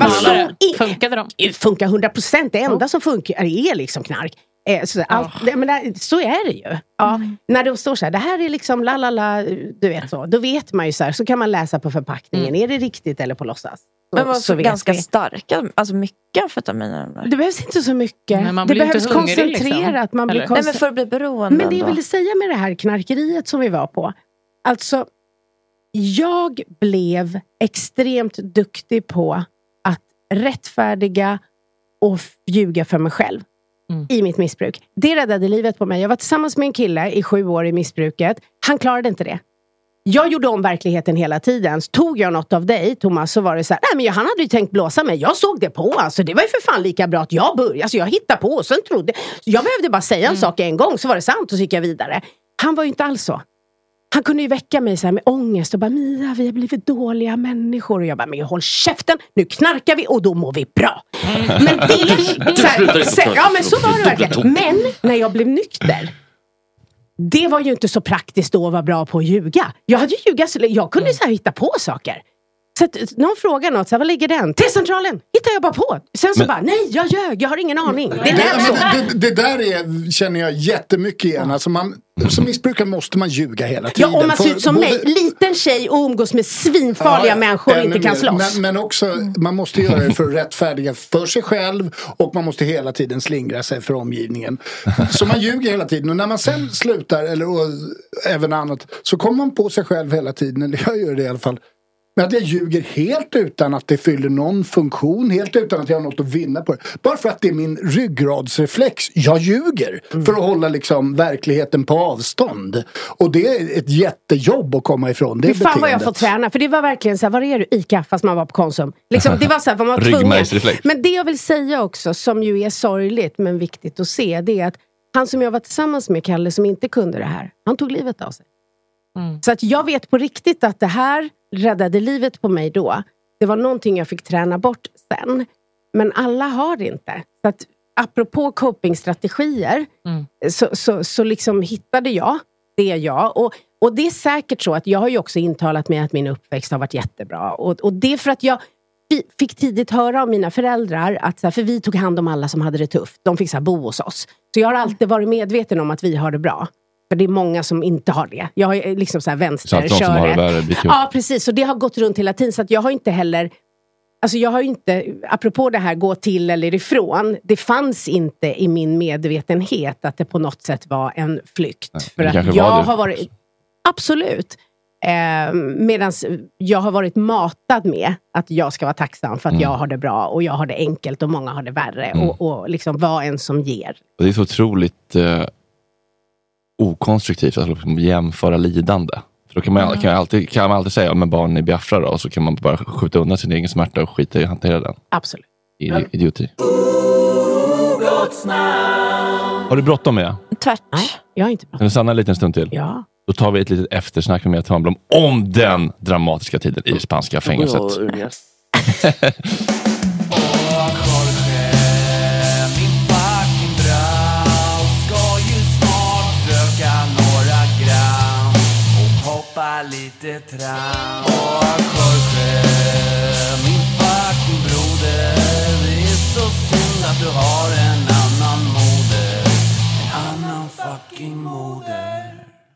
Funkade de? Funkar 100%. Det enda som funkar är liksom knark. Så är det ju. Ja, när det står så här, det här är liksom du vet så. Då vet man ju så här, så kan man läsa på förpackningen. Är det riktigt eller på låtsas? Men man får ganska starka, alltså mycket amfetaminer. Det behövs inte så mycket. Men det behövs koncentrerat. Liksom. Man blir Nej, men för att bli beroende. Men det jag ville säga med det här knarkeriet som vi var på. Alltså, jag blev extremt duktig på att rättfärdiga och ljuga för mig själv. I mitt missbruk. Det räddade livet på mig. Jag var tillsammans med en kille i 7 år i missbruket. Han klarade inte det. Jag gjorde om verkligheten hela tiden. Så tog jag något av dig, Thomas, så var det så här, nej men han hade ju tänkt blåsa mig. Jag såg det på, alltså det var ju för fan lika bra att jag började. Alltså jag hittade på och sen trodde jag behövde bara säga en sak en gång så var det sant och så gick jag vidare. Han var ju inte alls så. Han kunde ju väcka mig så här med ångest och bara, Mia, vi har blivit dåliga människor. Och jag bara, men håll käften, nu knarkar vi och då mår vi bra. Men det är ja men så var det verkligen. Men när jag blev nykter, det var ju inte så praktiskt då att vara bra på att ljuga. Jag hade ju ljuga, jag kunde så här hitta på saker. Så att någon frågar något, så här, vad ligger den? T-centralen, hittar jag bara på. Sen så bara, nej jag ljög, jag har ingen aning. Det där känner jag jättemycket igen. Alltså som missbrukare måste man ljuga hela tiden. Ja, om man ser ut som mig, liten tjej och umgås med svinfarliga människor och inte kan slåss. Men också, man måste göra det för att rättfärdiga för sig själv och man måste hela tiden slingra sig för omgivningen. Så man ljuger hela tiden och när man sen slutar, eller även annat, så kommer man på sig själv hela tiden, eller jag gör det i alla fall. Men att jag ljuger helt utan att det fyller någon funktion. Helt utan att jag har något att vinna på det. Bara för att det är min ryggradsreflex. Jag ljuger för att hålla liksom verkligheten på avstånd. Och det är ett jättejobb att komma ifrån det beteendet. Fan vad jag får träna. För det var verkligen så här, var är du? ICA fast man var på Konsum. Liksom, det var så här, man var tvungen. Men det jag vill säga också, som ju är sorgligt men viktigt att se, det är att han som jag var tillsammans med, Kalle, som inte kunde det här, han tog livet av sig. Så att jag vet på riktigt att det här räddade livet på mig då. Det var någonting jag fick träna bort sen. Men alla har det inte. Så att apropå copingstrategier så liksom hittade jag det är jag. Och det är säkert så att jag har ju också intalat mig att min uppväxt har varit jättebra. Och det är för att jag fick tidigt höra av mina föräldrar att, för vi tog hand om alla som hade det tufft. De fick bo hos oss. Så jag har alltid varit medveten om att vi har det bra. För det är många som inte har det. Jag har liksom vänsterköret. Ja, precis. Och det har gått runt hela tiden. Så att jag har inte heller... Alltså jag har ju inte, apropå det här gå till eller ifrån, det fanns inte i min medvetenhet att det på något sätt var en flykt. Nej, för att jag har varit, absolut, medan jag har varit matad med att jag ska vara tacksam för att jag har det bra och jag har det enkelt och många har det värre och liksom vad en som ger. Och det är så otroligt okonstruktivt att jämföra lidande. För då kan man alltid säga med barn i Biafra då, och så kan man bara skjuta undan sin egen smärta och skita i att hantera den. Absolut. Idioti. Har du bråttom med? Tvärt. Nej, jag har inte bråttom. Kan du stanna en liten stund till? Ja. Då tar vi ett litet eftersnack med Mia Törnblom om den dramatiska tiden i det spanska fängelset. Lite tram och Jorge, min fucking broder. Det är så synd att du har en annan moder. En annan fucking moder.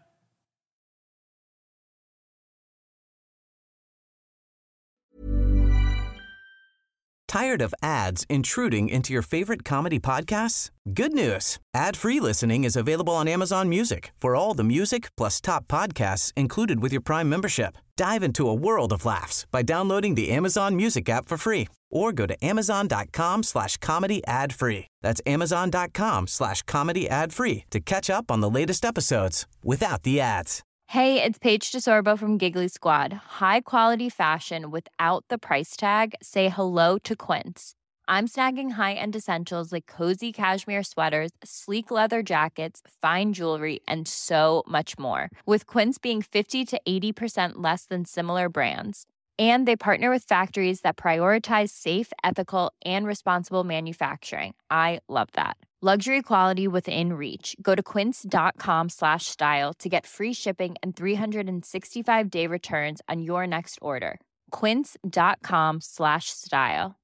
Tired of ads intruding into your favorite comedy podcasts? Good news. Ad-free listening is available on Amazon Music for all the music plus top podcasts included with your Prime membership. Dive into a world of laughs by downloading the Amazon Music app for free or go to amazon.com/comedy ad-free. That's amazon.com/comedy ad-free to catch up on the latest episodes without the ads. Hey, it's Paige DeSorbo from Giggly Squad. High quality fashion without the price tag. Say hello to Quince. I'm snagging high-end essentials like cozy cashmere sweaters, sleek leather jackets, fine jewelry, and so much more. With Quince being 50 to 80% less than similar brands. And they partner with factories that prioritize safe, ethical, and responsible manufacturing. I love that. Luxury quality within reach. Go to quince.com/style to get free shipping and 365-day returns on your next order. Quince.com/style.